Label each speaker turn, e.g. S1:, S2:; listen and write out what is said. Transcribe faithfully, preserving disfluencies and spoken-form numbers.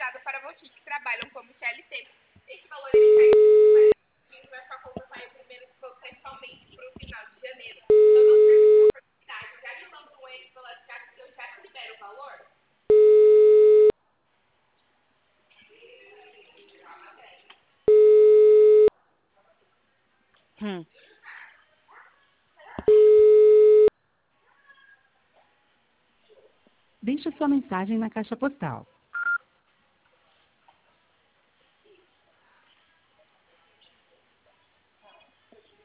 S1: dado para vocês que trabalham como C L T. Esse valor ele cai mas vai ficar como pai primeiro potencialmente para o final de janeiro. Então não perca essa oportunidade. Já me manda um oi pelo WhatsApp que eu já te libero o valor.
S2: Hum.
S3: Deixe sua mensagem na caixa postal